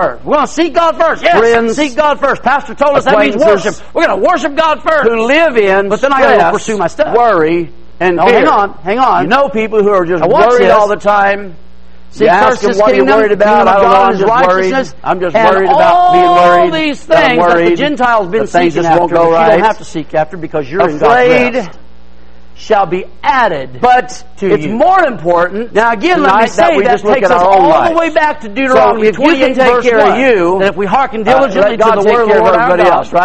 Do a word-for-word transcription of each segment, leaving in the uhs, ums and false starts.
first. We're going to seek God first. Yes, friends, seek God first. Pastor told us that means worship. We're going to worship God first. Who live in but then I got to pursue my stuff. Worry, and oh, fear. hang on, hang on. You know people who are just now, worried this. all the time. Seek you ask first them His what kingdom, you're worried about. I don't know. I'm just worried. I'm just and worried about being worried. All these things that the Gentiles been things seeking just won't after, go right. you don't have to seek after because you're Afraid in God's rest. Shall be added, but to it's you. more important. Now again, let me say that, that takes us all lives. the way back to Deuteronomy so if twenty-eight, you can take verse care one, of you, that if we hearken diligently uh, to the word of everybody God, else, right?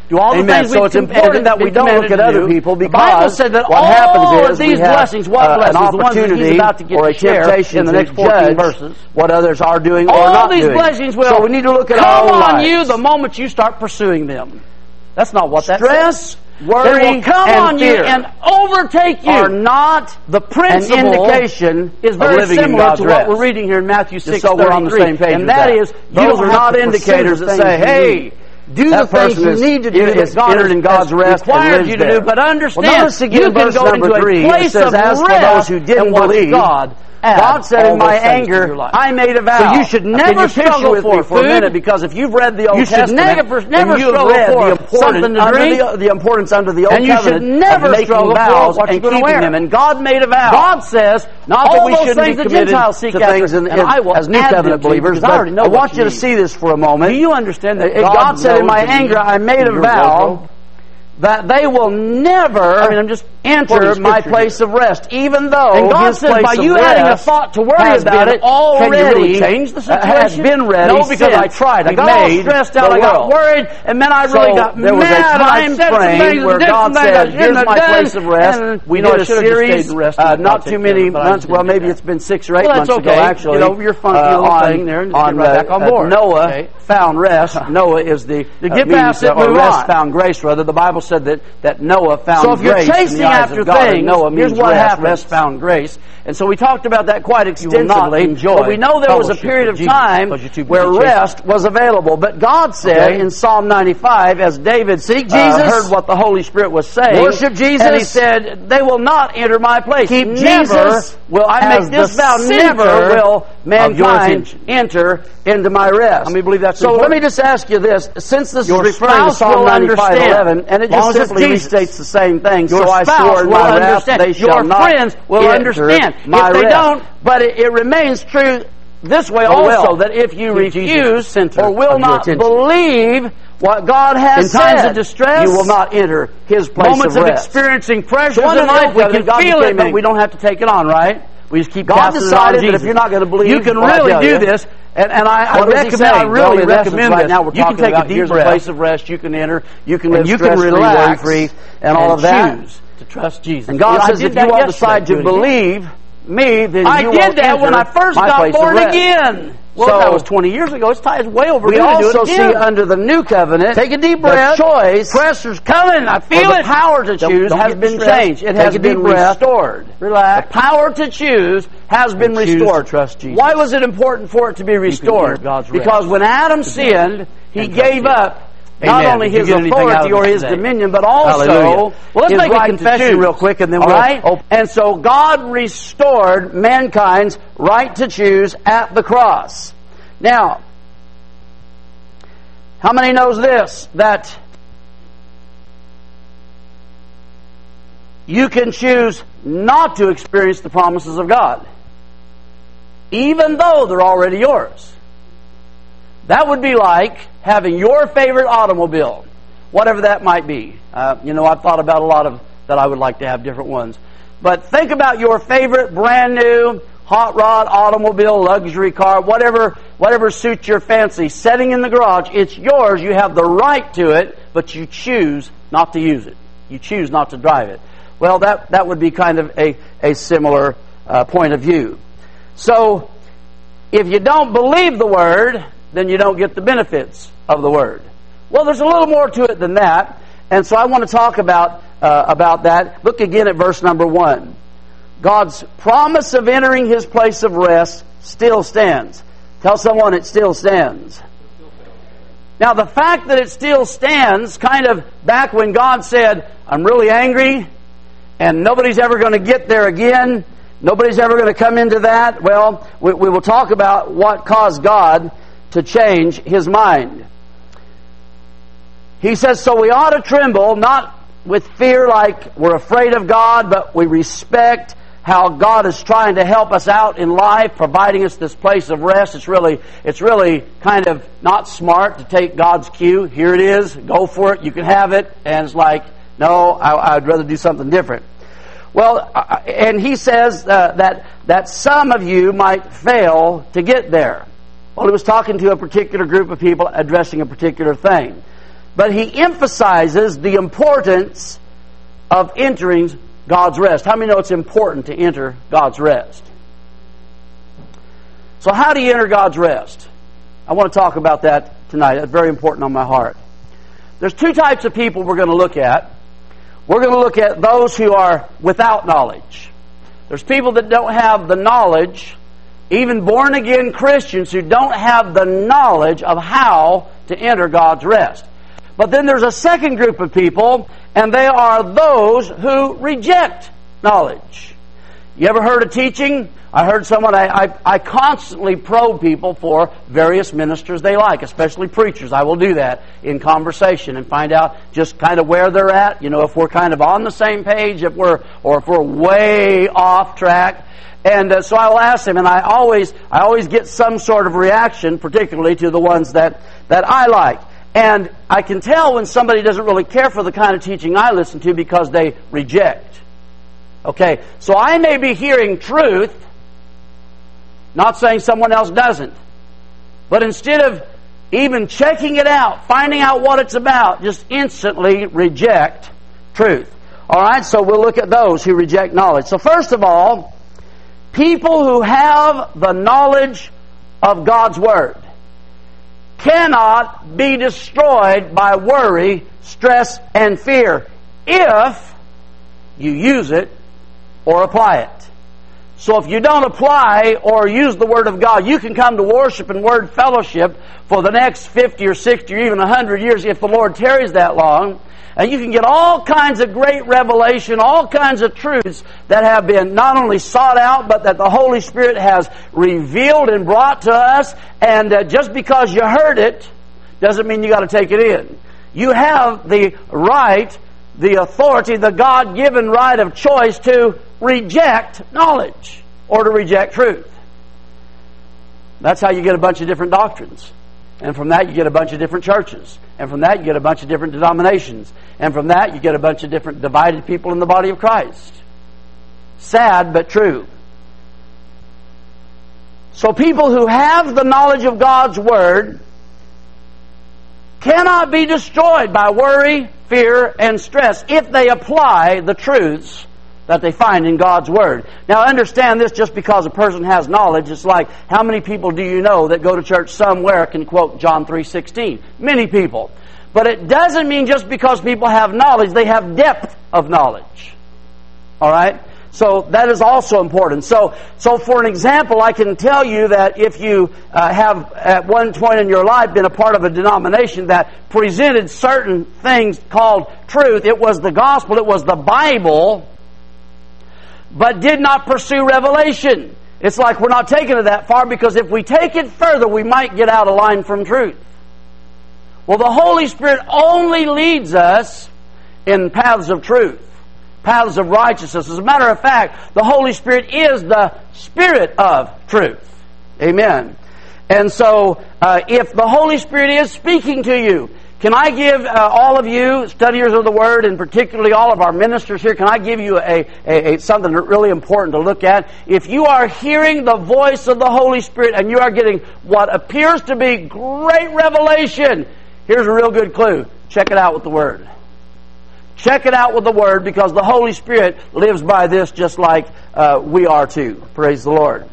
do all the Amen. things So we've it's important that we don't look at other people, because the Bible said that what all happens is of these we have, blessings, what uh, blessings, an the ones that opportunity he's about to get or a to share temptation in the to next fourteen judge verses. what others are doing or All not these doing. blessings will so we need to look at come all on lives. you the moment you start pursuing them. That's not what that Stress, says. worry, They will come and on fear you and overtake you. are not The principle an indication is of very living in similar God's to rest. what we're reading here in Matthew Just six so we're on the thirty-three. same page And with that that. is, you Those don't are have not to pursue indicators the that things say, you hey, need. do That the things person you is- need to do is that's God entered in has God's rest and required lives you to there. do. But understand, Well, notice again you can verse go number into a three. place It says, of as for rest those who didn't and watch believe, God add God said, all in my those things to anger, your life. I made a vow. So you should Can never you picture struggle with for me for a food? minute, because if you've read the Old You should Testament, never- then never you've struggle read for the importance something to under drink. the, the importance under the Old And you should Covenant never of making struggle for vows what and you're gonna keeping wear. them. And God made a vow. God says, Not all that we those shouldn't things be the committed Gentiles seek to after, things in, and I will as New add Covenant them to you, believers, because I already but know I what want you you to need. see this for a moment. Do you understand that Uh, God, God said, in knows my the anger, need I made a in your vow wardrobe? that they will never I mean, I'm just enter quoting my scripture place here. of rest, even though And God his says, place by of you adding a rest thought to worry has about been it, can you already really change the uh, situation? has been ready. No, because since I tried. I he got all made stressed out. the I got world. worried, and then I really So got there was a mad. and I time said some frame things where and did God some things I said, shouldn't "Here's have my done." place of rest." And, We you know, did I a should have just stayed series, and rested uh, and not not too taken many care of it, but I months. didn't Well, do maybe that. it's been six or eight Well, that's months okay. ago, actually. You know, your funky uh, little on, thing there, and just on get right uh, back on uh, board. Noah Okay. found rest. Noah is the To uh, get means, past it, uh, or move rest on. found grace. Rather, the Bible said that that Noah found So if you're grace in chasing the eyes after of God. And things, Noah here's means what rest. happens. Rest found grace. And so we talked about that quite You will not extensively. enjoy But we know there was a fellowship period with of Jesus time because you're too busy where chasing. rest was available. But God said Okay. in Psalm ninety-five, as David Seek uh, Jesus. heard what the Holy Spirit was saying, Worship Jesus. and he said, "They will not enter my place." Keep Never Jesus will I as make this the vow. Never center will of your mankind attention. enter into my rest. How many believe that's so? important? Let me just ask you this: since this Your is referring to spouse Psalm will ninety-five understand. eleven, and it Long just as it's simply Jesus. restates the same thing. Your So I spouse swore in will my wrath, understand. they shall Your not friends will enter understand. my If they rest. don't, But it, it remains true this way Oh, also, well. that if you Keep Jesus refuse center or will of your not attention. believe what God has In times said, of distress, you will not enter His place moments of of rest. experiencing pressures So under in the life, Old we Covenant, can God feel it, became but angry. we don't have to take it on, right? We just keep God casting it on decided that Jesus. if you're not going to believe, you can what I really tell do you, this, and, and I, I what does he recommend, say? I Well, really in essence, recommend right this. now we're You can talking take about a deep here's a breath, place of rest. You can enter. You can live and you can stress-free, relax, worry-free, and all of that. choose to trust Jesus. And God You know, I says, did if that you all yesterday. decide to Do it again. believe me, then I you did will that when I enter first my got place of born rest. again. Well, So- that was twenty years ago. It's time. It's way over. We to also do it see again. under the new covenant, Take a deep the breath. choice, Pressure's coming. I feel or the it. power to Don't- choose don't has get been distressed. changed. It Take has a been deep breath. restored. Relax. The power to choose has been And choose restored. to trust Jesus. Why was it important for it to be restored? God's rest. Because when Adam sinned, he And trust gave Him. up not Amen. only Did you his get anything out authority of or it his today? dominion, but also Hallelujah. Well, let's his make a right to confession choose. real quick, and then All we'll right? open. And so God restored mankind's right to choose at the cross. Now, how many knows this? That you can choose not to experience the promises of God, even though they're already yours. That would be like having your favorite automobile, whatever that might be. Uh, you know, I've thought about a lot of that I would like to have different ones. But think about your favorite brand new hot rod automobile, luxury car, whatever whatever suits your fancy, sitting in the garage. It's yours. You have the right to it, but you choose not to use it. You choose not to drive it. Well, that, that would be kind of a, a similar uh, point of view. So, if you don't believe the Word, then you don't get the benefits of the Word. Well, there's a little more to it than that, and so I want to talk about uh, about that. Look again at verse number one. God's promise of entering His place of rest still stands. Tell someone it still stands. Now, the fact that it still stands, kind of back when God said, I'm really angry, and nobody's ever going to get there again, nobody's ever going to come into that, well, we, we will talk about what caused God to change His mind. He says, so we ought to tremble, not with fear like we're afraid of God, but we respect how God is trying to help us out in life, providing us this place of rest. It's really, it's really kind of not smart to take God's cue. Here it is, go for it, you can have it. And it's like, no, I, I'd rather do something different. Well, uh, and he says uh, that, that some of you might fail to get there. Well, he was talking to a particular group of people addressing a particular thing. but he emphasizes the importance of entering God's rest. How many know it's important to enter God's rest? So how do you enter God's rest? I want to talk about that tonight. That's very important on my heart. There's two types of people we're going to look at. We're going to look at those who are without knowledge. There's people that don't have the knowledge, even born-again Christians who don't have the knowledge of how to enter God's rest. But then there's a second group of people, and they are those who reject knowledge. You ever heard a teaching? I heard someone, I, I, I constantly probe people for various ministers they like, especially preachers. I will do that in conversation and find out just kind of where they're at, you know, if we're kind of on the same page, if we're or if we're way off track. And uh, so I will ask them, and I always I always get some sort of reaction, particularly to the ones that, that I like. And I can tell when somebody doesn't really care for the kind of teaching I listen to because they reject. Okay, so I may be hearing truth, not saying someone else doesn't. But instead of even checking it out, finding out what it's about, just instantly reject truth. Alright, so we'll look at those who reject knowledge. So first of all, people who have the knowledge of God's Word cannot be destroyed by worry, stress, and fear if you use it or apply it. So if you don't apply or use the Word of God, you can come to worship and Word fellowship for the next fifty or sixty or even one hundred years if the Lord tarries that long. And you can get all kinds of great revelation, all kinds of truths that have been not only sought out, but that the Holy Spirit has revealed and brought to us. And uh, just because you heard it doesn't mean you got to take it in. You have the right, the authority, the God-given right of choice to reject knowledge or to reject truth. That's how you get a bunch of different doctrines. And from that you get a bunch of different churches. And from that you get a bunch of different denominations. And from that you get a bunch of different divided people in the body of Christ. Sad but true. So people who have the knowledge of God's Word cannot be destroyed by worry, fear, and stress if they apply the truths that they find in God's Word. Now understand this, just because a person has knowledge, it's like, how many people do you know that go to church somewhere can quote John three sixteen? Many people. But it doesn't mean just because people have knowledge, they have depth of knowledge. Alright? So that is also important. So, so for an example, I can tell you that if you uh, have at one point in your life been a part of a denomination that presented certain things called truth, it was the gospel, it was the Bible, but did not pursue revelation. It's like we're not taking it that far, because if we take it further, we might get out of line from truth. Well, the Holy Spirit only leads us in paths of truth, paths of righteousness. As a matter of fact, the Holy Spirit is the Spirit of truth. Amen. And so, uh, if the Holy Spirit is speaking to you, can I give uh, all of you, studiers of the Word, and particularly all of our ministers here, can I give you a, a, a something really important to look at? If you are hearing the voice of the Holy Spirit and you are getting what appears to be great revelation, here's a real good clue. Check it out with the Word. Check it out with the Word, because the Holy Spirit lives by this just like uh, we are too. Praise the Lord.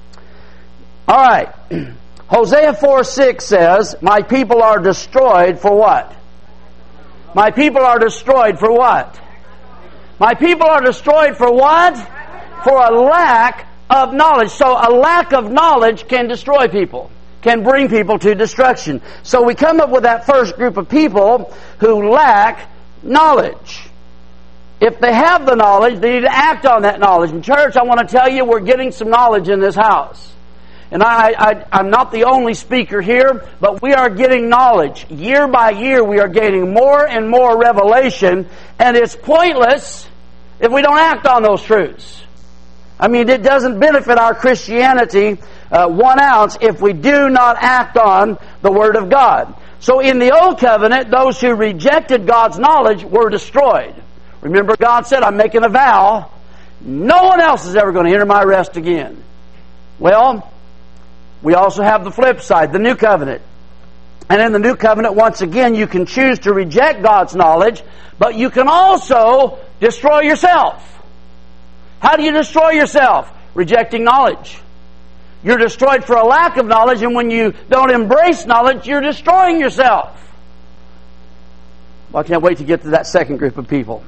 All right. Hosea four six says, my people are destroyed for what? My people are destroyed for what? My people are destroyed for what? For a lack of knowledge. So a lack of knowledge can destroy people, can bring people to destruction. So we come up with that first group of people who lack knowledge. If they have the knowledge, they need to act on that knowledge. In church, I want to tell you, we're getting some knowledge in this house. And I, I, I'm not the only speaker here, but we are getting knowledge. Year by year, we are gaining more and more revelation, and it's pointless if we don't act on those truths. I mean, it doesn't benefit our Christianity uh, one ounce if we do not act on the Word of God. So in the Old Covenant, those who rejected God's knowledge were destroyed. Remember, God said, I'm making a vow, no one else is ever going to enter my rest again. Well, we also have the flip side, the New Covenant. And in the New Covenant, once again, you can choose to reject God's knowledge, but you can also destroy yourself. How do you destroy yourself? Rejecting knowledge. You're destroyed for a lack of knowledge, and when you don't embrace knowledge, you're destroying yourself. Well, I can't wait to get to that second group of people.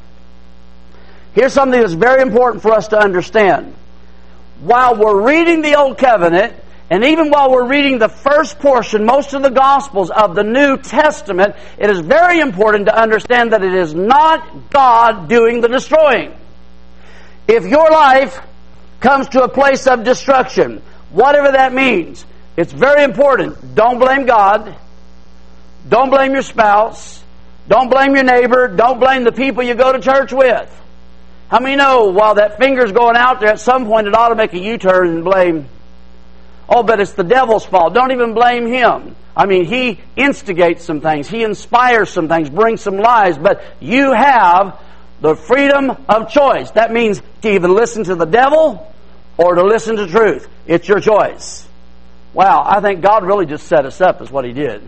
Here's something that's very important for us to understand. While we're reading the Old Covenant, and even while we're reading the first portion, most of the Gospels of the New Testament, it is very important to understand that it is not God doing the destroying. If your life comes to a place of destruction, whatever that means, it's very important. Don't blame God. Don't blame your spouse. Don't blame your neighbor. Don't blame the people you go to church with. How many know while that finger's going out there, at some point it ought to make a U-turn and blame, oh, but it's the devil's fault. Don't even blame him. I mean, he instigates some things. He inspires some things, brings some lies. But you have the freedom of choice. That means to even listen to the devil or to listen to truth. It's your choice. Wow, I think God really just set us up is what He did.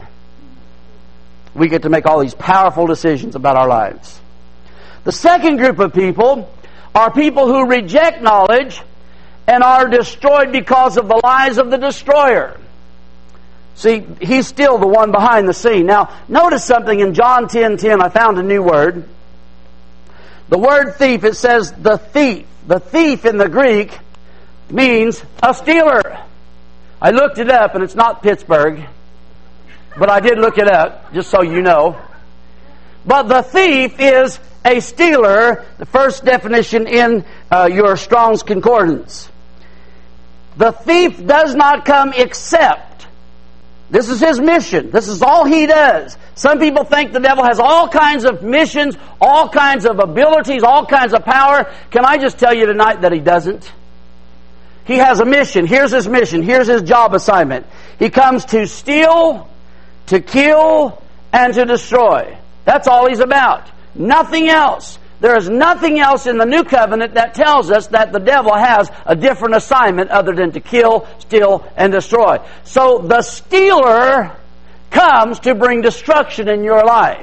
We get to make all these powerful decisions about our lives. The second group of people are people who reject knowledge and are destroyed because of the lies of the destroyer. See, he's still the one behind the scene. Now, notice something in John ten ten. I found a new word. The word thief, it says the thief. The thief in the Greek means a stealer. I looked it up, and it's not Pittsburgh. But I did look it up, just so you know. But the thief is a stealer, the first definition in uh, your Strong's Concordance. The thief does not come except. This is his mission. This is all he does. Some people think the devil has all kinds of missions, all kinds of abilities, all kinds of power. Can I just tell you tonight that he doesn't? He has a mission. Here's his mission. Here's his job assignment. He comes to steal, to kill, and to destroy. That's all he's about. Nothing else. There is nothing else in the New Covenant that tells us that the devil has a different assignment other than to kill, steal, and destroy. So the stealer comes to bring destruction in your life.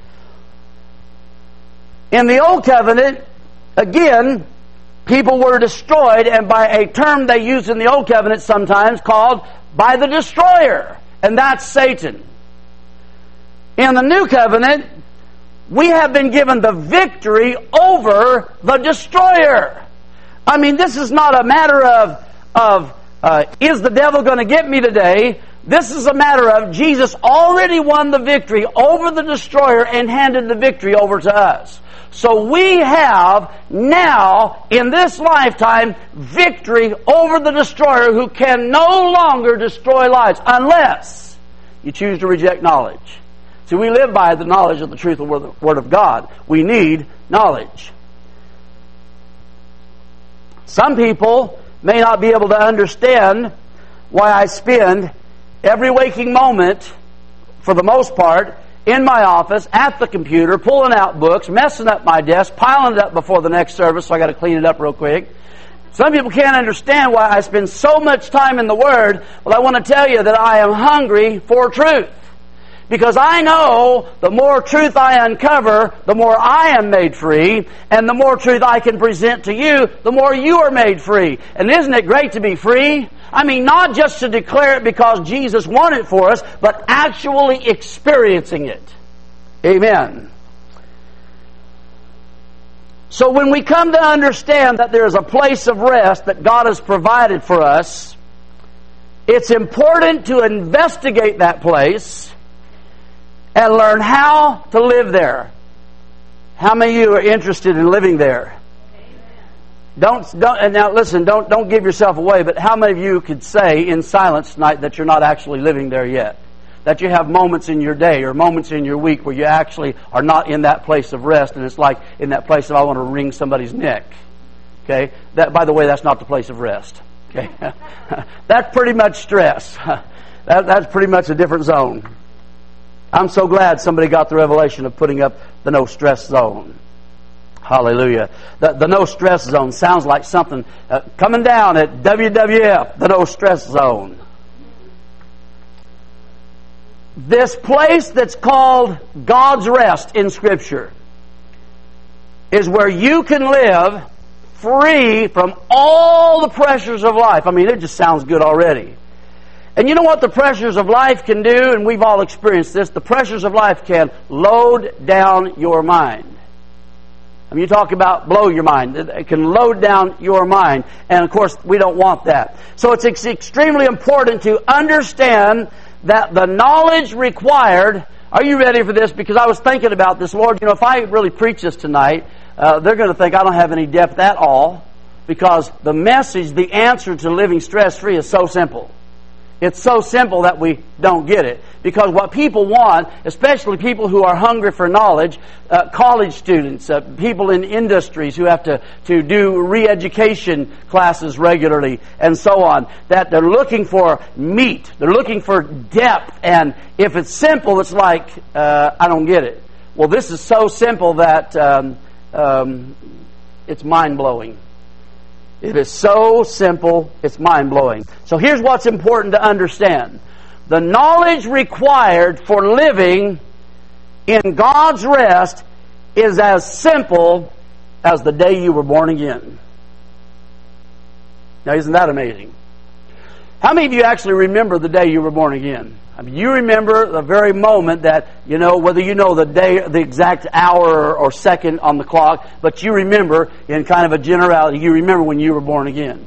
In the Old Covenant, again, people were destroyed, and by a term they use in the Old Covenant sometimes called by the destroyer, and that's Satan. In the New Covenant, we have been given the victory over the destroyer. I mean, this is not a matter of, of uh, is the devil going to get me today? This is a matter of Jesus already won the victory over the destroyer and handed the victory over to us. So we have now, in this lifetime, victory over the destroyer who can no longer destroy lives unless you choose to reject knowledge. See, we live by the knowledge of the truth of the Word of God. We need knowledge. Some people may not be able to understand why I spend every waking moment, for the most part, in my office, at the computer, pulling out books, messing up my desk, piling it up before the next service, so I got to clean it up real quick. Some people can't understand why I spend so much time in the Word. Well, I want to tell you that I am hungry for truth. Because I know the more truth I uncover, the more I am made free. And the more truth I can present to you, the more you are made free. And isn't it great to be free? I mean, not just to declare it because Jesus won it for us, but actually experiencing it. Amen. So when we come to understand that there is a place of rest that God has provided for us, it's important to investigate that place and learn how to live there. How many of you are interested in living there? Don't, don't, and now listen, don't, don't give yourself away, but how many of you could say in silence tonight that you're not actually living there yet? That you have moments in your day or moments in your week where you actually are not in that place of rest, and it's like in that place of I want to wring somebody's neck. Okay? That, by the way, that's not the place of rest. Okay? That's pretty much stress. That, that's pretty much a different zone. I'm so glad somebody got the revelation of putting up the no stress zone. Hallelujah. The, the no stress zone sounds like something uh, coming down at W W F, the no stress zone. this place that's called God's rest in Scripture is where you can live free from all the pressures of life. I mean, it just sounds good already. And you know what the pressures of life can do? And we've all experienced this. The pressures of life can load down your mind. I mean, you talk about blow your mind. It can load down your mind. And of course, we don't want that. So it's extremely important to understand that the knowledge required. Are you ready for this? Because I was thinking about this. Lord, you know, if I really preach this tonight, uh, they're going to think I don't have any depth at all. Because the message, the answer to living stress-free is so simple. It's so simple that we don't get it. Because what people want, especially people who are hungry for knowledge, uh, college students, uh, people in industries who have to, to do re-education classes regularly, and so on, that they're looking for meat. They're looking for depth. And if it's simple, it's like, uh, I don't get it. Well, this is so simple that um, um, it's mind-blowing. It is so simple, it's mind-blowing. So here's what's important to understand. The knowledge required for living in God's rest is as simple as the day you were born again. Now, isn't that amazing? How many of you actually remember the day you were born again? I mean, you remember the very moment that, you know, whether you know the day, the exact hour or second on the clock, but you remember in kind of a generality, you remember when you were born again.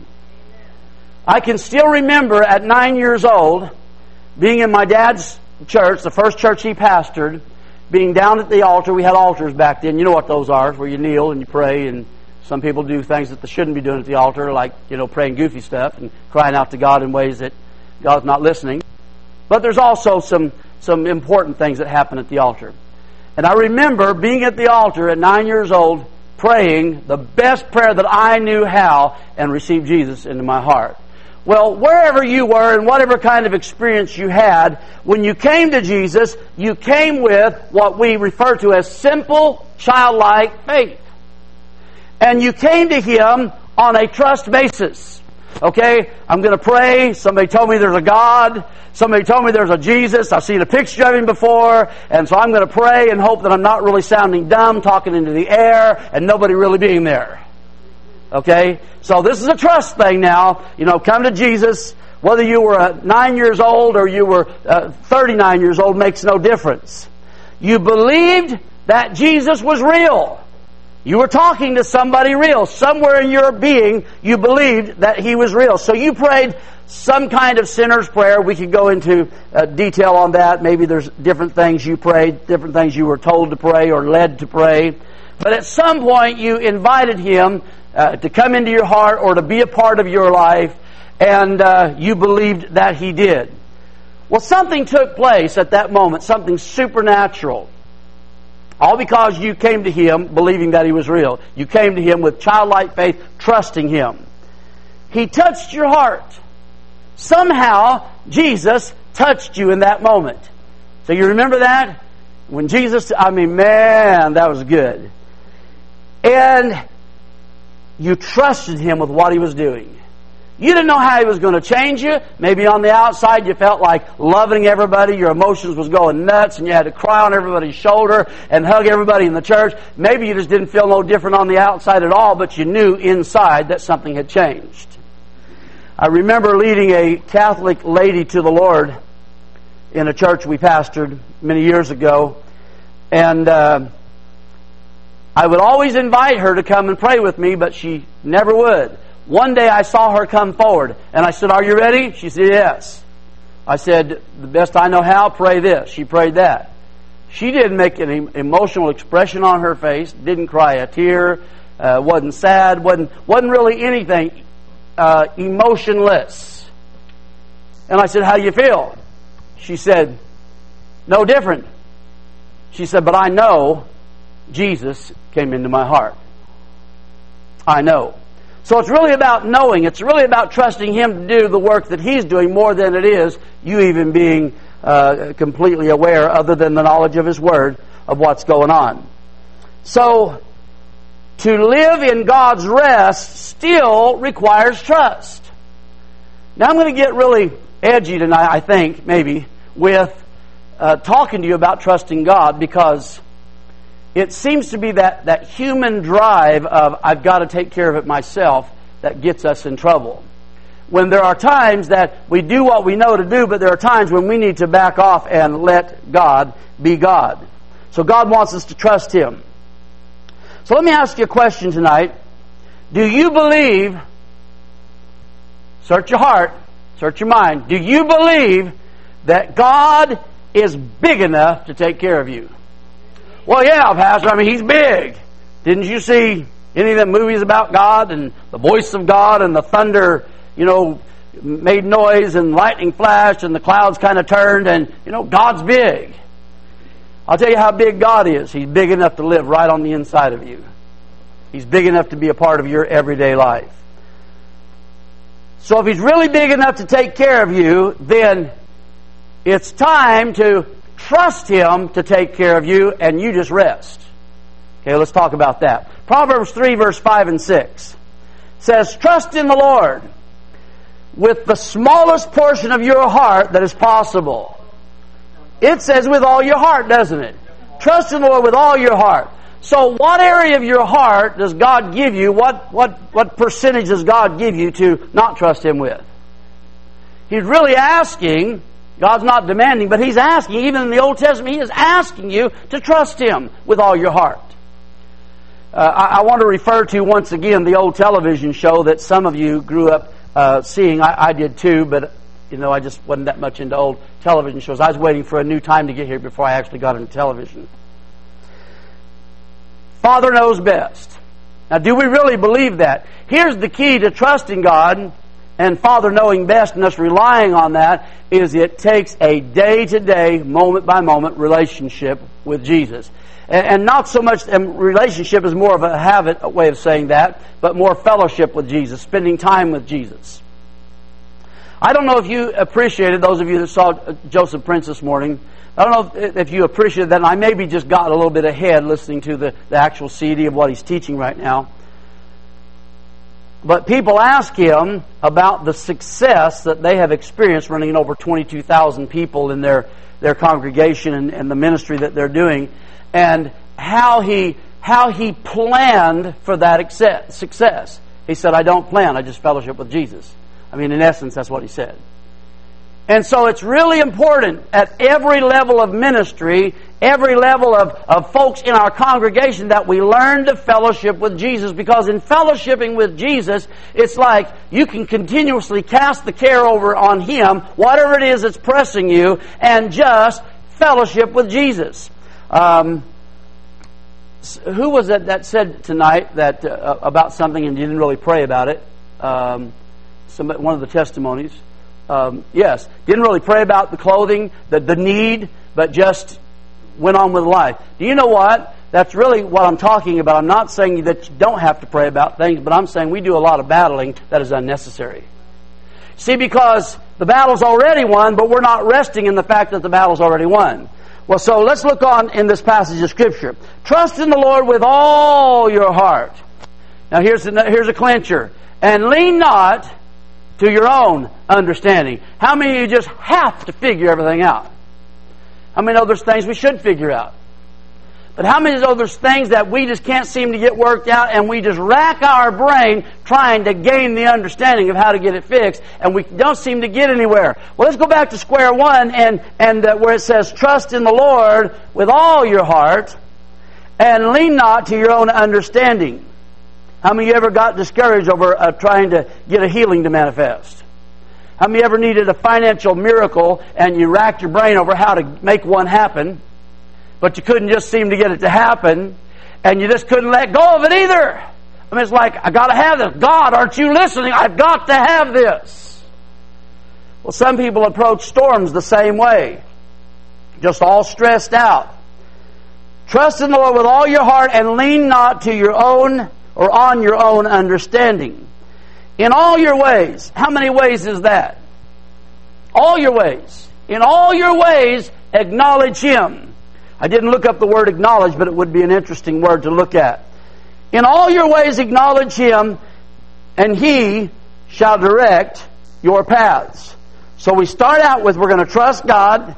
I can still remember at nine years old, being in my dad's church, the first church he pastored, being down at the altar. We had altars back then. You know what those are, where you kneel and you pray, and some people do things that they shouldn't be doing at the altar, like, you know, praying goofy stuff and crying out to God in ways that God's not listening. But there's also some, some important things that happen at the altar. And I remember being at the altar at nine years old, praying the best prayer that I knew how, and received Jesus into my heart. Well, wherever you were and whatever kind of experience you had, when you came to Jesus, you came with what we refer to as simple, childlike faith. And you came to Him on a trust basis. Okay, I'm going to pray. Somebody told me there's a God. Somebody told me there's a Jesus. I've seen a picture of Him before. And so I'm going to pray and hope that I'm not really sounding dumb, talking into the air, and nobody really being there. Okay, so this is a trust thing now. You know, come to Jesus. Whether you were uh, nine years old or you were uh, thirty-nine years old makes no difference. You believed that Jesus was real. You were talking to somebody real. Somewhere in your being, you believed that He was real. So you prayed some kind of sinner's prayer. We could go into uh, detail on that. Maybe there's different things you prayed, different things you were told to pray or led to pray. But at some point, you invited Him uh, to come into your heart or to be a part of your life, and uh, you believed that He did. Well, something took place at that moment, something supernatural. All because you came to Him believing that He was real. You came to Him with childlike faith, trusting Him. He touched your heart. Somehow, Jesus touched you in that moment. So you remember that? When Jesus, I mean, man, that was good. And you trusted Him with what He was doing. You didn't know how He was going to change you. Maybe on the outside you felt like loving everybody. Your emotions was going nuts and you had to cry on everybody's shoulder and hug everybody in the church. Maybe you just didn't feel no different on the outside at all, but you knew inside that something had changed. I remember leading a Catholic lady to the Lord in a church we pastored many years ago. And uh, I would always invite her to come and pray with me, but she never would. One day I saw her come forward, and I said, "Are you ready?" She said, "Yes." I said, "The best I know how, pray this." She prayed that. She didn't make an emotional expression on her face, didn't cry a tear, uh, wasn't sad, wasn't, wasn't really anything, uh, emotionless. And I said, "How do you feel?" She said, "No different." She said, "But I know Jesus came into my heart. I know." So it's really about knowing. It's really about trusting Him to do the work that He's doing more than it is you even being uh, completely aware, other than the knowledge of His Word, of what's going on. So, to live in God's rest still requires trust. Now I'm going to get really edgy tonight, I think, maybe, with uh, talking to you about trusting God because it seems to be that, that human drive of I've got to take care of it myself that gets us in trouble. When there are times that we do what we know to do, but there are times when we need to back off and let God be God. So God wants us to trust Him. So let me ask you a question tonight. Do you believe, search your heart, search your mind, do you believe that God is big enough to take care of you? Well, yeah, Pastor, I mean, He's big. Didn't you see any of them movies about God and the voice of God and the thunder, you know, made noise and lightning flashed and the clouds kind of turned and, you know, God's big. I'll tell you how big God is. He's big enough to live right on the inside of you. He's big enough to be a part of your everyday life. So if He's really big enough to take care of you, then it's time to trust Him to take care of you and you just rest. Okay, let's talk about that. Proverbs three, verse five and six says, trust in the Lord with the smallest portion of your heart that is possible. It says with all your heart, doesn't it? Trust in the Lord with all your heart. So what area of your heart does God give you? What, what, what percentage does God give you to not trust Him with? He's really asking, God's not demanding, but He's asking, even in the Old Testament, He is asking you to trust Him with all your heart. Uh, I, I want to refer to once again the old television show that some of you grew up uh, seeing. I, I did too, but you know, I just wasn't that much into old television shows. I was waiting for a new time to get here before I actually got into television. Father knows best. Now, do we really believe that? Here's the key to trusting God and Father knowing best and us relying on that is it takes a day-to-day, moment-by-moment relationship with Jesus. And, and not so much, and relationship is more of a habit, a way of saying that, but more fellowship with Jesus, spending time with Jesus. I don't know if you appreciated, those of you that saw Joseph Prince this morning, I don't know if you appreciated that, and I maybe just got a little bit ahead listening to the, the actual C D of what he's teaching right now. But people ask him about the success that they have experienced running over twenty-two thousand people in their, their congregation and, and the ministry that they're doing, and how he, how he planned for that success. He said, I don't plan, I just fellowship with Jesus. I mean, in essence, that's what he said. And so it's really important at every level of ministry, every level of, of folks in our congregation that we learn to fellowship with Jesus, because in fellowshipping with Jesus, it's like you can continuously cast the care over on Him, whatever it is that's pressing you, and just fellowship with Jesus. Um, who was it that said tonight that uh, about something and you didn't really pray about it? Um, some, one of the testimonies. Um, yes, didn't really pray about the clothing, the, the need, but just went on with life. Do you know what? That's really what I'm talking about. I'm not saying that you don't have to pray about things, but I'm saying we do a lot of battling that is unnecessary. See, because the battle's already won, but we're not resting in the fact that the battle's already won. Well, so let's look on in this passage of Scripture. Trust in the Lord with all your heart. Now here's a, here's a clincher. And lean not to your own understanding. How many of you just have to figure everything out? How many know there's things we should figure out? But how many know there's things that we just can't seem to get worked out, and we just rack our brain trying to gain the understanding of how to get it fixed, and we don't seem to get anywhere? Well, let's go back to square one, and, and uh, where it says, trust in the Lord with all your heart, and lean not to your own understanding. How many of you ever got discouraged over uh, trying to get a healing to manifest? How many of you ever needed a financial miracle and you racked your brain over how to make one happen, but you couldn't just seem to get it to happen, and you just couldn't let go of it either? I mean, it's like, I got to have this. God, aren't you listening? I've got to have this. Well, some people approach storms the same way, just all stressed out. Trust in the Lord with all your heart and lean not to your own or on your own understanding. In all your ways. How many ways is that? All your ways. In all your ways, acknowledge Him. I didn't look up the word acknowledge, but it would be an interesting word to look at. In all your ways, acknowledge Him, and He shall direct your paths. So we start out with we're going to trust God,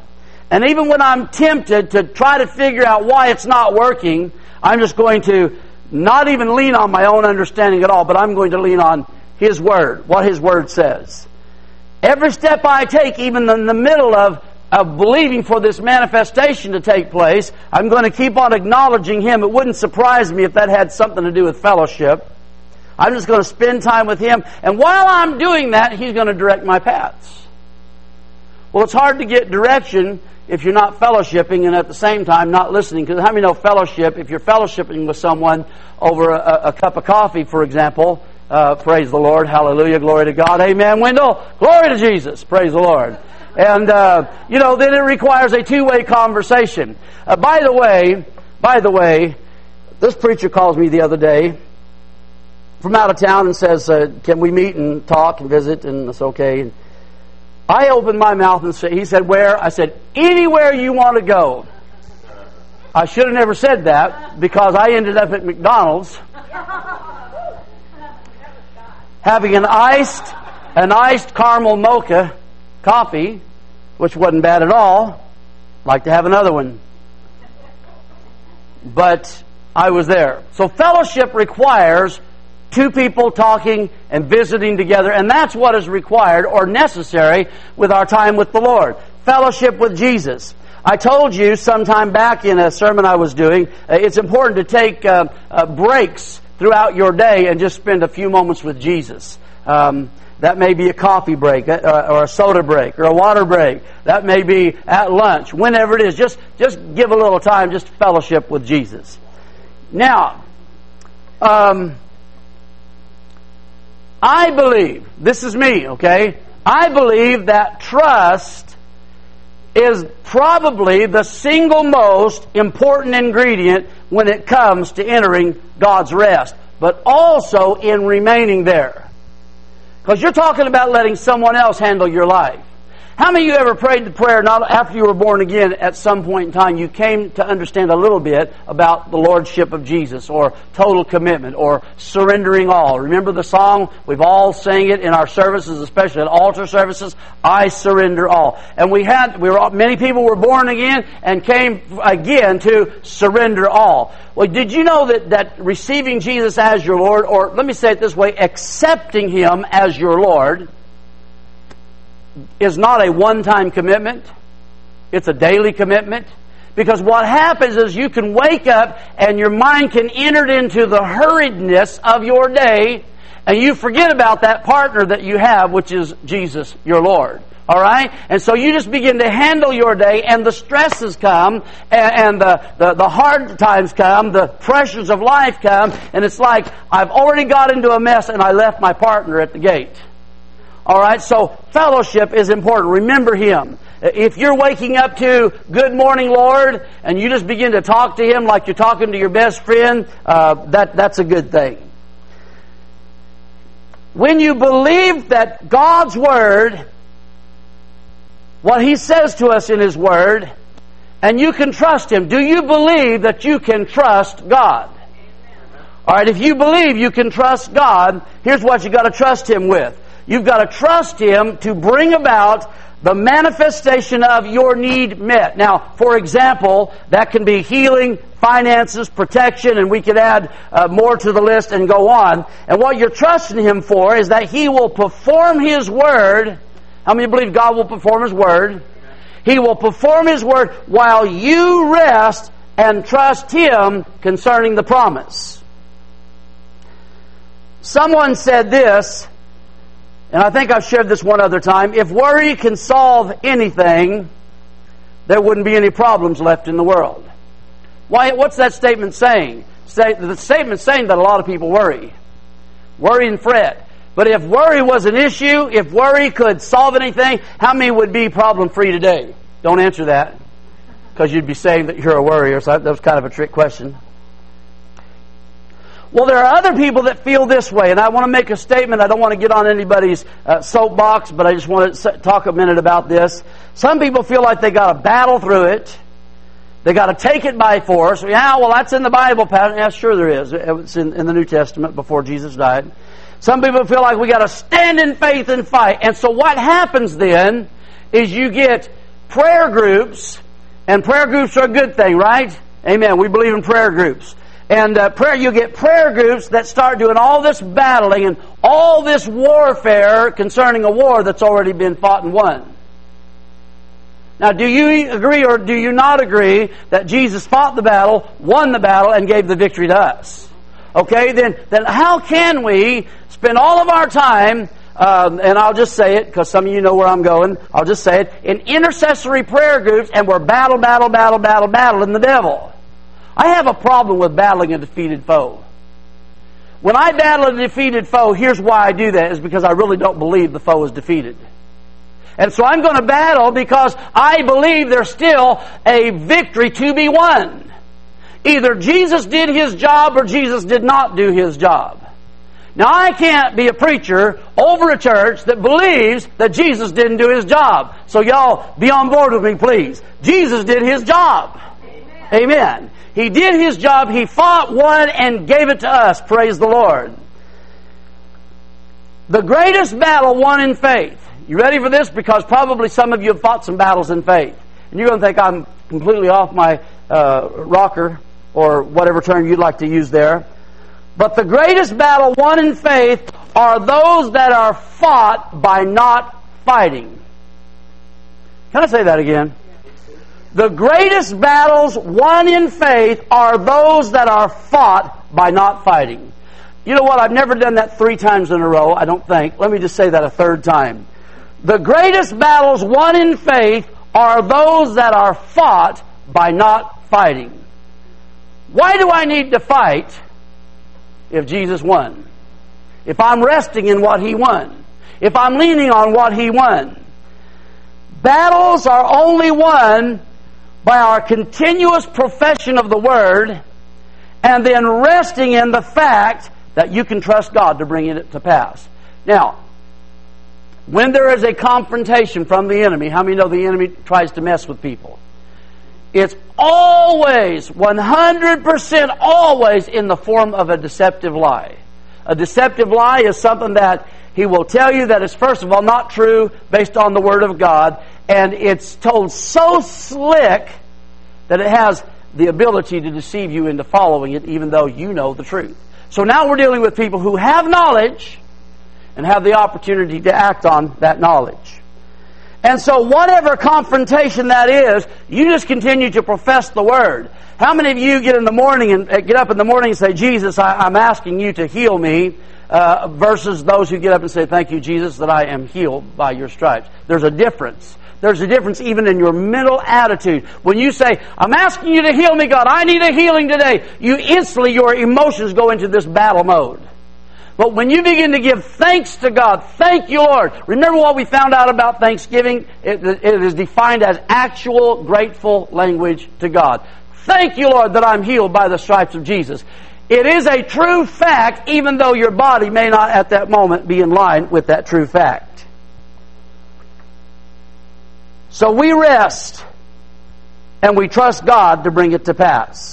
And even when I'm tempted to try to figure out why it's not working, I'm just going to not even lean on my own understanding at all, but I'm going to lean on His Word, what His Word says. Every step I take, even in the middle of, of believing for this manifestation to take place, I'm going to keep on acknowledging Him. It wouldn't surprise me if that had something to do with fellowship. I'm just going to spend time with Him, and while I'm doing that, He's going to direct my paths. Well, it's hard to get direction if you're not fellowshipping and at the same time not listening. Because how many know fellowship, if you're fellowshipping with someone over a, a cup of coffee, for example, uh, praise the Lord, hallelujah, glory to God, amen, Wendell, glory to Jesus, praise the Lord. And, uh, you know, then it requires a two-way conversation. Uh, by the way, by the way, this preacher calls me the other day from out of town and says, uh, can we meet and talk and visit? And it's okay. I opened my mouth and said, he said, where? I said, anywhere you want to go. I should have never said that because I ended up at McDonald's having an iced, an iced caramel mocha coffee, which wasn't bad at all. Like to have another one. But I was there. So fellowship requires two people talking and visiting together, and that's what is required or necessary with our time with the Lord. Fellowship with Jesus. I told you sometime back in a sermon I was doing, uh, it's important to take uh, uh, breaks throughout your day and just spend a few moments with Jesus. Um, that may be a coffee break uh, or a soda break or a water break. That may be at lunch. Whenever it is, just, just give a little time just to fellowship with Jesus. Now, um... I believe, this is me, okay? I believe that trust is probably the single most important ingredient when it comes to entering God's rest, but also in remaining there. Because you're talking about letting someone else handle your life. How many of you ever prayed the prayer, not after you were born again, at some point in time, you came to understand a little bit about the Lordship of Jesus, or total commitment, or surrendering all? Remember the song? We've all sang it in our services, especially at altar services, I surrender all. And we had, we were, many people were born again and came again to surrender all. Well, did you know that, that receiving Jesus as your Lord, or let me say it this way, accepting Him as your Lord, is not a one-time commitment. It's a daily commitment. Because what happens is you can wake up and your mind can enter into the hurriedness of your day, and you forget about that partner that you have, which is Jesus, your Lord. All right? And so you just begin to handle your day, and the stresses come, and, and the, the, the hard times come, the pressures of life come, and it's like, I've already got into a mess and I left my partner at the gate. All right, so fellowship is important. Remember Him. If you're waking up to "Good morning, Lord," and you just begin to talk to Him like you're talking to your best friend, uh, that that's a good thing. When you believe that God's Word, what He says to us in His Word, and you can trust Him, do you believe that you can trust God? All right, if you believe you can trust God, here's what you got to trust Him with. You've got to trust Him to bring about the manifestation of your need met. Now, for example, that can be healing, finances, protection, and we could add uh, more to the list and go on. And what you're trusting Him for is that He will perform His Word. How many believe God will perform His Word? He will perform His Word while you rest and trust Him concerning the promise. Someone said this, and I think I've shared this one other time. If worry can solve anything, there wouldn't be any problems left in the world. Why? What's that statement saying? Say, the statement's saying that a lot of people worry. Worry and fret. But if worry was an issue, if worry could solve anything, how many would be problem-free today? Don't answer that, because you'd be saying that you're a worrier, so that was kind of a trick question. Well, there are other people that feel this way, and I want to make a statement. I don't want to get on anybody's uh, soapbox, but I just want to talk a minute about this. Some people feel like they got to battle through it. They got to take it by force. Yeah, well, that's in the Bible, Pat. Yeah, sure there is. It's in, in the New Testament before Jesus died. Some people feel like we got to stand in faith and fight. And so what happens then is you get prayer groups, and prayer groups are a good thing, right? Amen. We believe in prayer groups. And uh, prayer, you get prayer groups that start doing all this battling and all this warfare concerning a war that's already been fought and won. Now, do you agree or do you not agree that Jesus fought the battle, won the battle, and gave the victory to us? Okay, then, then how can we spend all of our time, um, and I'll just say it because some of you know where I'm going, I'll just say it, in intercessory prayer groups, and we're battle, battle, battle, battle, battling the devil? I have a problem with battling a defeated foe. When I battle a defeated foe, here's why I do that, is because I really don't believe the foe is defeated. And so I'm going to battle because I believe there's still a victory to be won. Either Jesus did His job or Jesus did not do His job. Now, I can't be a preacher over a church that believes that Jesus didn't do His job. So y'all be on board with me, please. Jesus did His job. Amen. Amen. He did His job. He fought, won, and gave it to us. Praise the Lord. The greatest battle won in faith. You ready for this? Because probably some of you have fought some battles in faith. And you're going to think I'm completely off my uh, rocker, or whatever term you'd like to use there. But the greatest battle won in faith are those that are fought by not fighting. Can I say that again? The greatest battles won in faith are those that are fought by not fighting. You know what? I've never done that three times in a row, I don't think. Let me just say that a third time. The greatest battles won in faith are those that are fought by not fighting. Why do I need to fight if Jesus won? If I'm resting in what He won? If I'm leaning on what He won? Battles are only won by our continuous profession of the Word and then resting in the fact that you can trust God to bring it to pass. Now, when there is a confrontation from the enemy, how many know the enemy tries to mess with people? It's always, one hundred percent always in the form of a deceptive lie. A deceptive lie is something that he will tell you that is, first of all, not true based on the Word of God, and it's told so slick that it has the ability to deceive you into following it, even though you know the truth. So now we're dealing with people who have knowledge and have the opportunity to act on that knowledge. And so whatever confrontation that is, you just continue to profess the Word. How many of you get in the morning and get up in the morning and say, Jesus, I, I'm asking you to heal me, uh, versus those who get up and say, thank you, Jesus, that I am healed by your stripes? There's a difference. There's a difference even in your mental attitude. When you say, I'm asking you to heal me, God, I need a healing today, you instantly, your emotions go into this battle mode. But when you begin to give thanks to God, thank you, Lord. Remember what we found out about Thanksgiving? It, it is defined as actual grateful language to God. Thank you, Lord, that I'm healed by the stripes of Jesus. It is a true fact, even though your body may not at that moment be in line with that true fact. So we rest and we trust God to bring it to pass.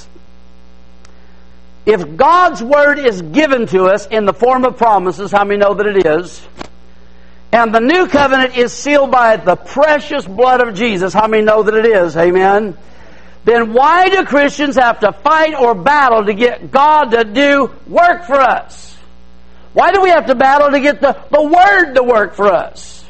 If God's Word is given to us in the form of promises, how many know that it is? And the new covenant is sealed by the precious blood of Jesus, how many know that it is? Amen? Then why do Christians have to fight or battle to get God to do work for us? Why do we have to battle to get the, the Word to work for us?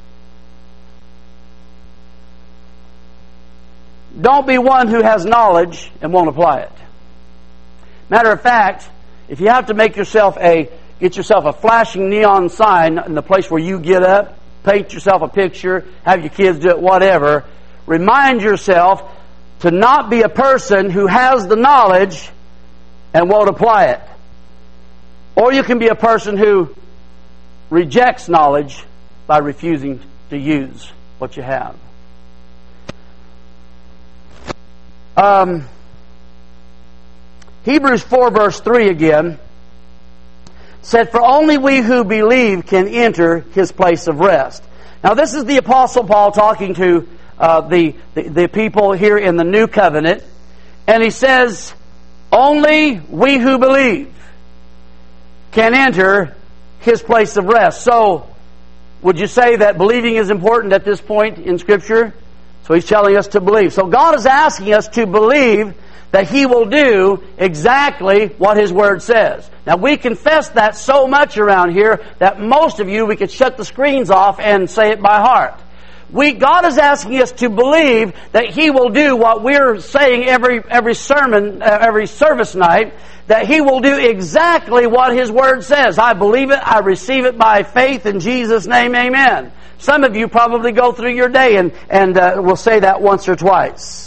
Don't be one who has knowledge and won't apply it. Matter of fact, if you have to make yourself a, get yourself a flashing neon sign in the place where you get up, paint yourself a picture, have your kids do it, whatever, remind yourself to not be a person who has the knowledge and won't apply it. Or you can be a person who rejects knowledge by refusing to use what you have. Um... Hebrews four verse three again said, for only we who believe can enter His place of rest. Now this is the Apostle Paul talking to uh, the, the, the people here in the New Covenant. And he says, only we who believe can enter His place of rest. So, would you say that believing is important at this point in Scripture? So He's telling us to believe. So God is asking us to believe that He will do exactly what His Word says. Now we confess that so much around here that most of you, we could shut the screens off and say it by heart. We, God is asking us to believe that He will do what we're saying every, every sermon, uh, every service night, that He will do exactly what His Word says. I believe it, I receive it by faith in Jesus' name, amen. Some of you probably go through your day and, and uh, will say that once or twice.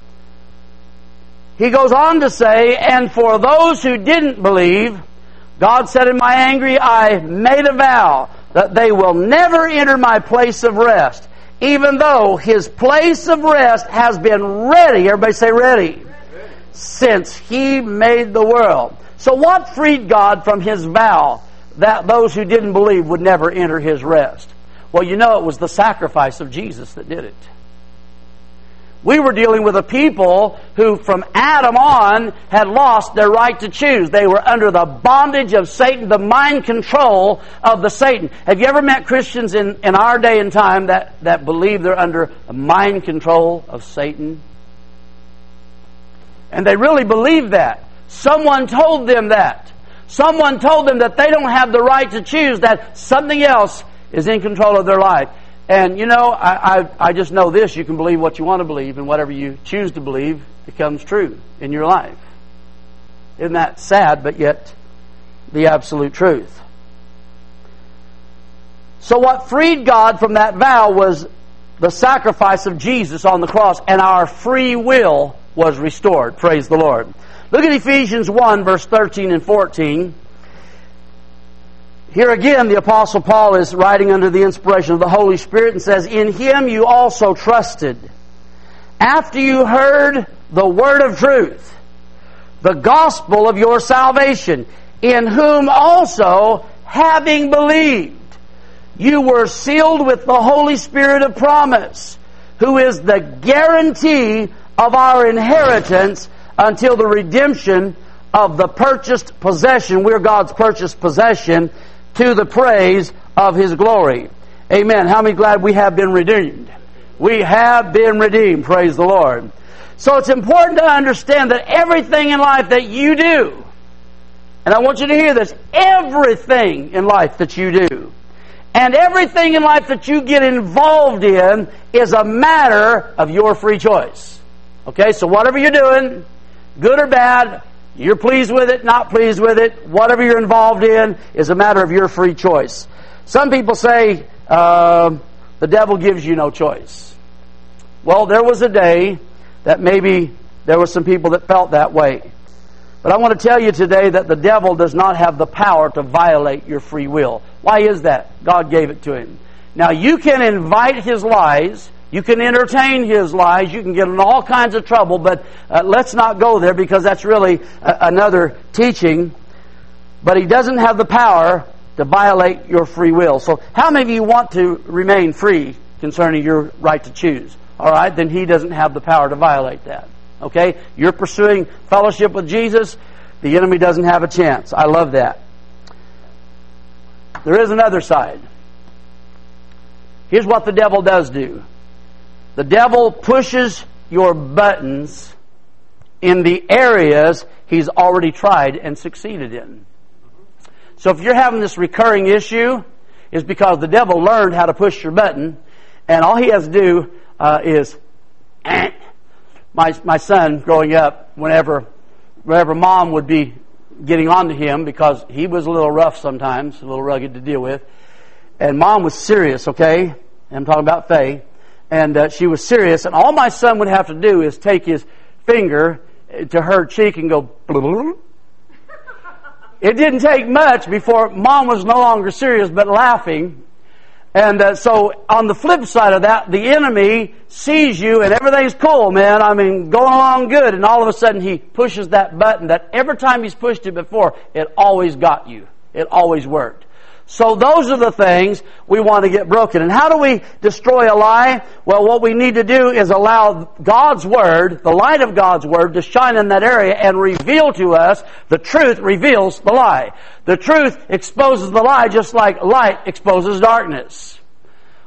He goes on to say, and for those who didn't believe, God said, in my anger I made a vow that they will never enter my place of rest, even though His place of rest has been ready, everybody say ready, ready, since He made the world. So what freed God from His vow that those who didn't believe would never enter His rest? Well, you know, it was the sacrifice of Jesus that did it. We were dealing with a people who from Adam on had lost their right to choose. They were under the bondage of Satan, the mind control of the Satan. Have you ever met Christians in, in our day and time that, that believe they're under the mind control of Satan? And they really believe that. Someone told them that. Someone told them that they don't have the right to choose, that something else is in control of their life. And you know, I, I, I just know this, you can believe what you want to believe, and whatever you choose to believe becomes true in your life. Isn't that sad, but yet the absolute truth? So what freed God from that vow was the sacrifice of Jesus on the cross, and our free will was restored. Praise the Lord. Look at Ephesians one, verse thirteen and fourteen. Here again, the Apostle Paul is writing under the inspiration of the Holy Spirit and says, in Him you also trusted, after you heard the word of truth, the gospel of your salvation, in whom also, having believed, you were sealed with the Holy Spirit of promise, who is the guarantee of our inheritance until the redemption of the purchased possession. We're God's purchased possession, to the praise of His glory. Amen. How many glad we have been redeemed? We have been redeemed. Praise the Lord. So it's important to understand that everything in life that you do, and I want you to hear this, everything in life that you do, and everything in life that you get involved in is a matter of your free choice. Okay, so whatever you're doing, good or bad, you're pleased with it, not pleased with it, whatever you're involved in is a matter of your free choice. Some people say, uh, the devil gives you no choice. Well, there was a day that maybe there were some people that felt that way. But I want to tell you today that the devil does not have the power to violate your free will. Why is that? God gave it to him. Now, you can invite his lies. You can entertain his lies. You can get in all kinds of trouble, but uh, let's not go there because that's really uh, another teaching. But he doesn't have the power to violate your free will. So how many of you want to remain free concerning your right to choose? All right, then he doesn't have the power to violate that. Okay? You're pursuing fellowship with Jesus. The enemy doesn't have a chance. I love that. There is another side. Here's what the devil does do. The devil pushes your buttons in the areas he's already tried and succeeded in. So if you're having this recurring issue, it's because the devil learned how to push your button, and all he has to do uh, is... Eh. My my son, growing up, whenever whenever mom would be getting on to him, because he was a little rough sometimes, a little rugged to deal with, and mom was serious, okay? I'm talking about Faye. And uh, she was serious, and all my son would have to do is take his finger to her cheek and go... It didn't take much before mom was no longer serious but laughing. And uh, so on the flip side of that, the enemy sees you and everything's cool, man. I mean, going along good. And all of a sudden he pushes that button that every time he's pushed it before, it always got you. It always worked. So those are the things we want to get broken. And how do we destroy a lie? Well, what we need to do is allow God's Word, the light of God's Word, to shine in that area and reveal to us. The truth reveals the lie. The truth exposes the lie just like light exposes darkness.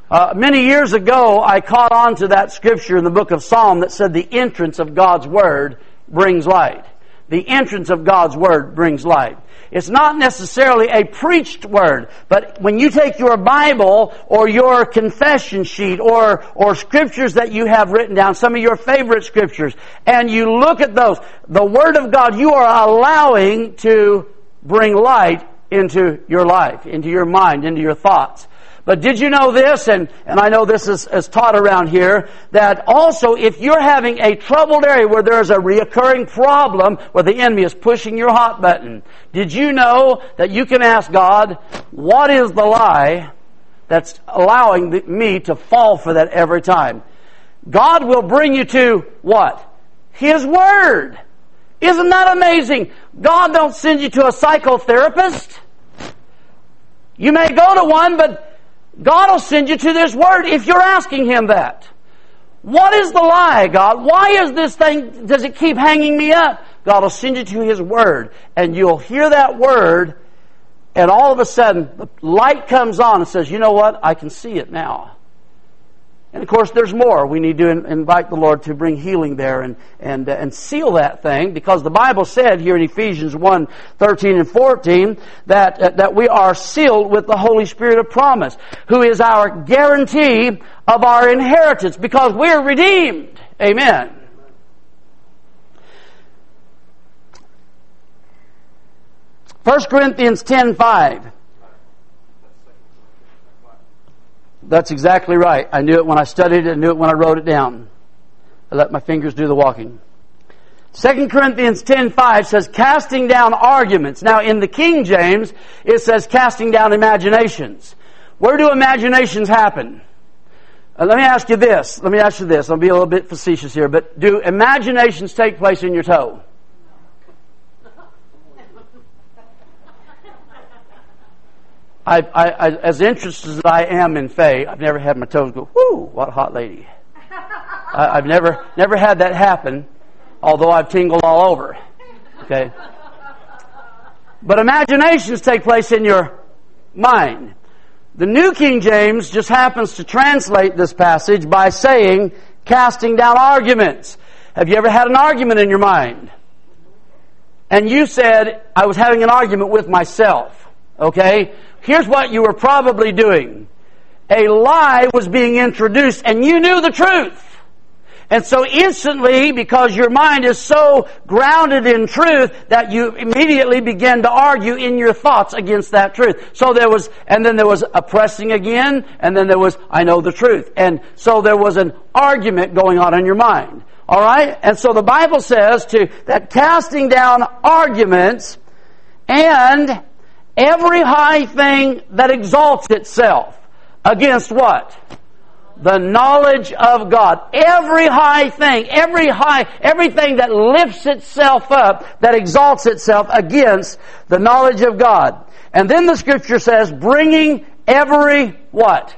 Uh, many years ago, I caught on to that scripture in the book of Psalm that said the entrance of God's Word brings light. The entrance of God's Word brings light. It's not necessarily a preached word, but when you take your Bible or your confession sheet or, or scriptures that you have written down, some of your favorite scriptures, and you look at those, the Word of God you are allowing to bring light into your life, into your mind, into your thoughts. But did you know this, and, and I know this is, is taught around here, that also if you're having a troubled area where there's a reoccurring problem where the enemy is pushing your hot button, did you know that you can ask God, what is the lie that's allowing the, me to fall for that every time? God will bring you to what? His Word. Isn't that amazing? God don't send you to a psychotherapist. You may go to one, but God will send you to this Word if you're asking Him that. What is the lie, God? Why is this thing, does it keep hanging me up? God will send you to His Word, and you'll hear that Word, and all of a sudden, the light comes on and says, you know what? I can see it now. And of course, there's more. We need to invite the Lord to bring healing there and and uh, and seal that thing, because the Bible said here in Ephesians one, thirteen and fourteen that uh, that we are sealed with the Holy Spirit of promise, who is our guarantee of our inheritance, because we're redeemed. Amen. First Corinthians ten five. That's exactly right. I knew it when I studied it. I knew it when I wrote it down. I let my fingers do the walking. Second Corinthians ten five says, casting down arguments. Now, in the King James, it says casting down imaginations. Where do imaginations happen? Uh, let me ask you this. Let me ask you this. I'll be a little bit facetious here, but do imaginations take place in your toe? I, I, I, as interested as I am in Faye, I've never had my toes go, whoo, what a hot lady. I, I've never never had that happen, although I've tingled all over. Okay? But imaginations take place in your mind. The New King James just happens to translate this passage by saying, casting down arguments. Have you ever had an argument in your mind? And you said, I was having an argument with myself. Okay? Here's what you were probably doing. A lie was being introduced, and you knew the truth. And so instantly, because your mind is so grounded in truth, that you immediately begin to argue in your thoughts against that truth. So there was, and then there was a pressing again, and then there was, I know the truth. And so there was an argument going on in your mind. All right? And so the Bible says to that casting down arguments and every high thing that exalts itself against what? The knowledge of God. Every high thing, every high, everything that lifts itself up, that exalts itself against the knowledge of God. And then the Scripture says, bringing every what?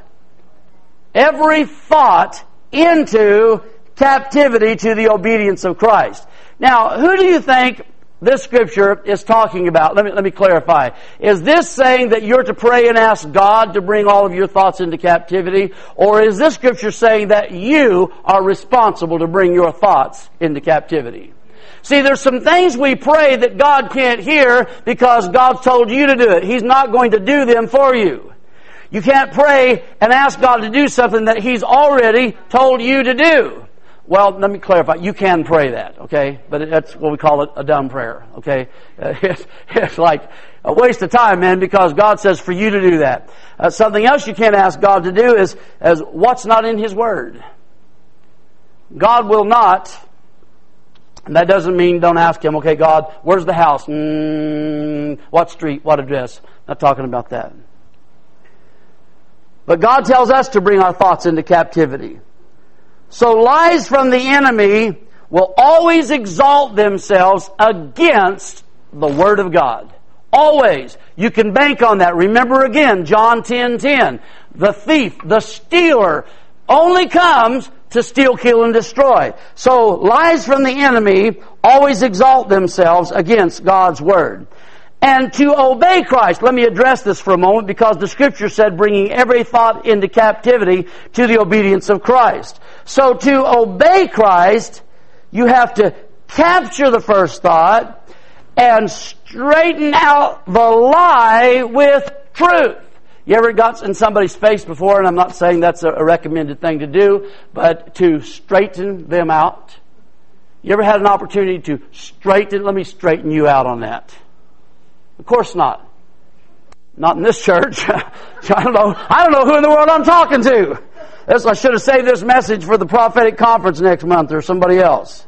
Every thought into captivity to the obedience of Christ. Now, who do you think this Scripture is talking about? Let me, let me clarify. Is this saying that you're to pray and ask God to bring all of your thoughts into captivity? Or is this Scripture saying that you are responsible to bring your thoughts into captivity? See, there's some things we pray that God can't hear because God's told you to do it. He's not going to do them for you. You can't pray and ask God to do something that He's already told you to do. Well, let me clarify. You can pray that, okay? But that's what we call it, a dumb prayer, okay? It's, it's like a waste of time, man, because God says for you to do that. Uh, something else you can't ask God to do is, is what's not in His Word. God will not, and that doesn't mean don't ask Him, okay, God, where's the house? Mm, what street? What address? Not talking about that. But God tells us to bring our thoughts into captivity. So lies from the enemy will always exalt themselves against the Word of God. Always. You can bank on that. Remember again, John ten ten. The thief, the stealer, only comes to steal, kill, and destroy. So lies from the enemy always exalt themselves against God's Word. and to obey Christ. Let me address this for a moment because the Scripture said bringing every thought into captivity to the obedience of Christ. So to obey Christ, you have to capture the first thought and straighten out the lie with truth. You ever got in somebody's face before, and I'm not saying that's a recommended thing to do, but to straighten them out? You ever had an opportunity to straighten, let me straighten you out on that? Of course not. Not in this church. I don't know. I don't know who in the world I'm talking to. This, I should have saved this message for the prophetic conference next month or somebody else.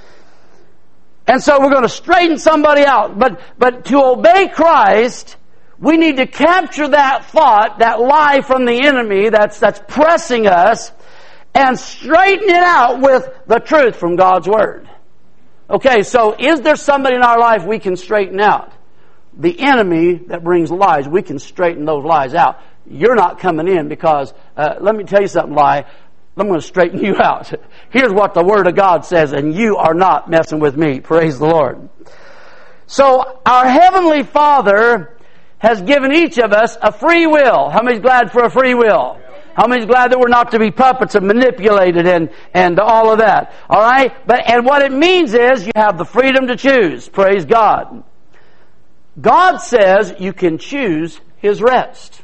And so we're going to straighten somebody out. But, but to obey Christ, we need to capture that thought, that lie from the enemy that's, that's pressing us, and straighten it out with the truth from God's Word. Okay, so is there somebody in our life we can straighten out? The enemy that brings lies, we can straighten those lies out. You're not coming in because, uh, let me tell you something, lie. I'm going to straighten you out. Here's what the Word of God says, and you are not messing with me. Praise the Lord. So, our Heavenly Father has given each of us a free will. How many's glad for a free will? How many's glad that we're not to be puppets and manipulated and, and all of that? Alright? But, and what it means is you have the freedom to choose. Praise God. God says you can choose His rest.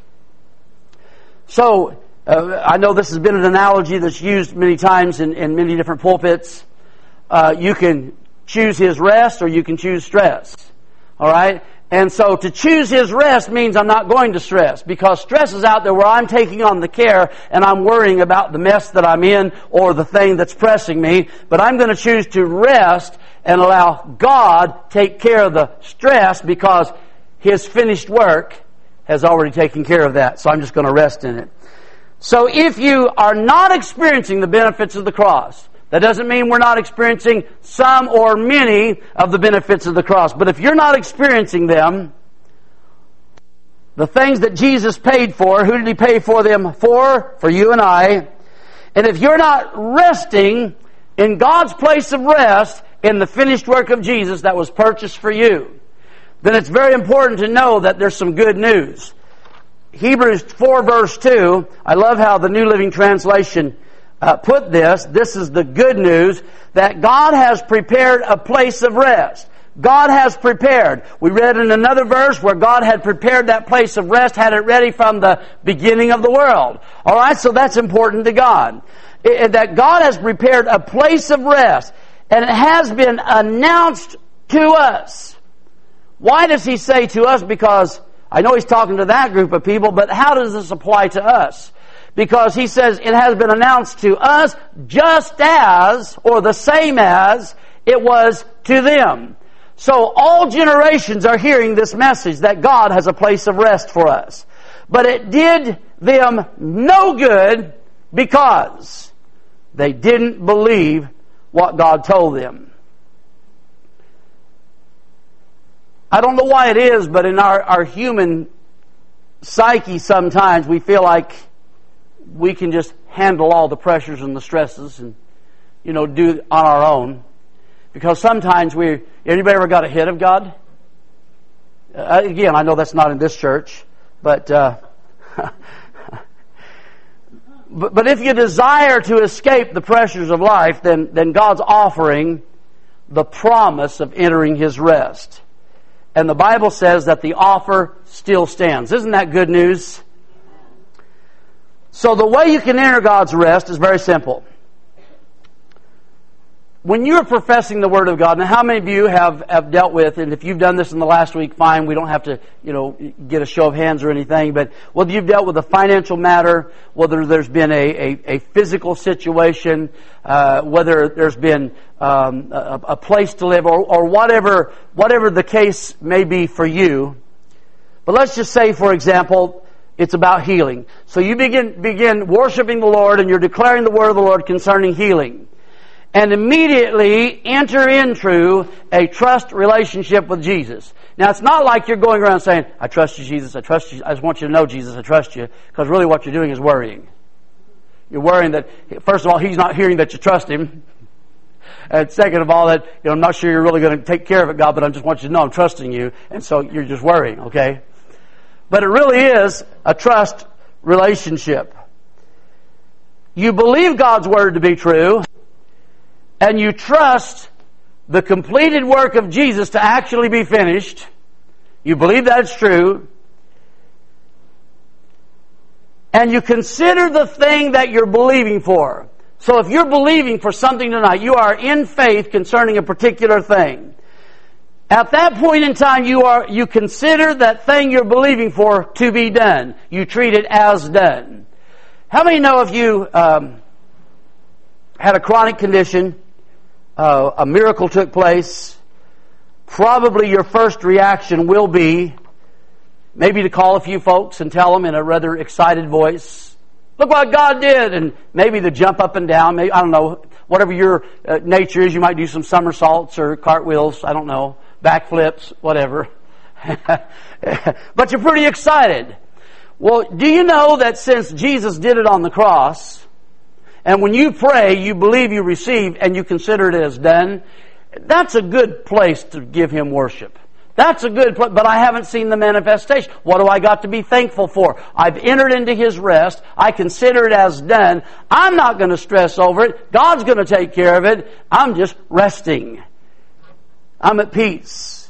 So, uh, I know this has been an analogy that's used many times in, in many different pulpits. Uh, you can choose His rest or you can choose stress. Alright? And so to choose His rest means I'm not going to stress, because stress is out there where I'm taking on the care and I'm worrying about the mess that I'm in or the thing that's pressing me. But I'm going to choose to rest and allow God take care of the stress because His finished work has already taken care of that. So I'm just going to rest in it. So if you are not experiencing the benefits of the cross, that doesn't mean we're not experiencing some or many of the benefits of the cross. But if you're not experiencing them, the things that Jesus paid for, who did He pay for them for? For you and I. And if you're not resting in God's place of rest in the finished work of Jesus that was purchased for you, then it's very important to know that there's some good news. Hebrews four verse two, I love how the New Living Translation uh, put this. This is the good news, that God has prepared a place of rest. God has prepared. We read in another verse where God had prepared that place of rest, had it ready from the beginning of the world. Alright, so that's important to God. It, that God has prepared a place of rest, and it has been announced to us. Why does He say to us? Because I know He's talking to that group of people, but how does this apply to us? Because He says it has been announced to us just as, or the same as, it was to them. So all generations are hearing this message that God has a place of rest for us. But it did them no good because they didn't believe what God told them. I don't know why it is, but in our, our human psyche sometimes we feel like we can just handle all the pressures and the stresses and, you know, do it on our own. Because sometimes we, anybody ever got a hit of God? Uh, again, I know that's not in this church, but, uh, but, but if you desire to escape the pressures of life, then, then God's offering the promise of entering His rest. And the Bible says that the offer still stands. Isn't that good news? So the way you can enter God's rest is very simple. When you're professing the Word of God, now how many of you have, have dealt with, and if you've done this in the last week, fine, we don't have to, you know, get a show of hands or anything, but whether you've dealt with a financial matter, whether there's been a, a, a physical situation, uh, whether there's been um, a, a place to live, or, or whatever, whatever the case may be for you. But let's just say, for example, it's about healing. So you begin, begin worshiping the Lord and you're declaring the Word of the Lord concerning healing. And immediately enter into a trust relationship with Jesus. Now, it's not like you're going around saying, I trust you, Jesus, I trust you, I just want you to know, Jesus, I trust you. Because really what you're doing is worrying. You're worrying that, first of all, He's not hearing that you trust Him. And second of all, that, you know, I'm not sure you're really going to take care of it, God, but I just want you to know I'm trusting you. And so you're just worrying, okay? But it really is a trust relationship. You believe God's Word to be true, and you trust the completed work of Jesus to actually be finished. You believe that it's true. And you consider the thing that you're believing for. So if you're believing for something tonight, you are in faith concerning a particular thing. At that point in time, you are you consider that thing you're believing for to be done. You treat it as done. How many know if you um, had a chronic condition, uh, a miracle took place, probably your first reaction will be maybe to call a few folks and tell them in a rather excited voice, look what God did, and maybe to jump up and down. Maybe, I don't know, whatever your uh, nature is, you might do some somersaults or cartwheels, I don't know, backflips, whatever. But you're pretty excited. Well, do you know that since Jesus did it on the cross, and when you pray, you believe you receive, and you consider it as done, that's a good place to give Him worship. That's a good place, but I haven't seen the manifestation. What do I got to be thankful for? I've entered into His rest. I consider it as done. I'm not going to stress over it. God's going to take care of it. I'm just resting. I'm at peace.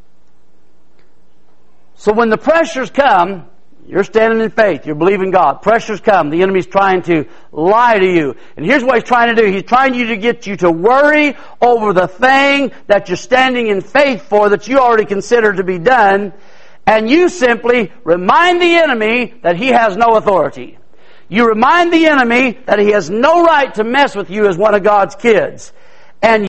So when the pressures come, you're standing in faith. You're believing God. Pressures come. The enemy's trying to lie to you. And here's what he's trying to do. He's trying you to get you to worry over the thing that you're standing in faith for that you already consider to be done. And you simply remind the enemy that he has no authority. You remind the enemy that he has no right to mess with you as one of God's kids. And